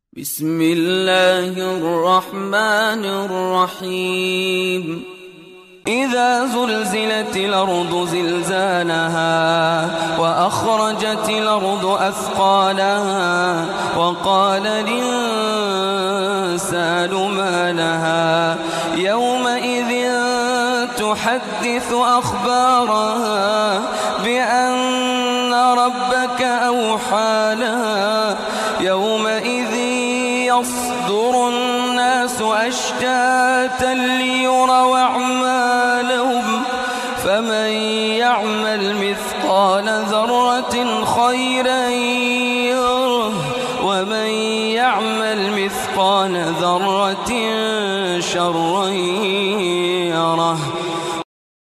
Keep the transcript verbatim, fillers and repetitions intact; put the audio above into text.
بسم الله الرحمن الرحيم إذا زلزلت الأرض زلزالها وأخرجت الأرض أثقالها وقال الإنسان ما لها يومئذ تحدث أخبارها بأن ربك أوحى لها يومئذ يصدر الناس أشتاتا ليروا أعمالهم فمن يعمل مثقال ذرة خيرا يره ومن يعمل مثقال ذرة شرا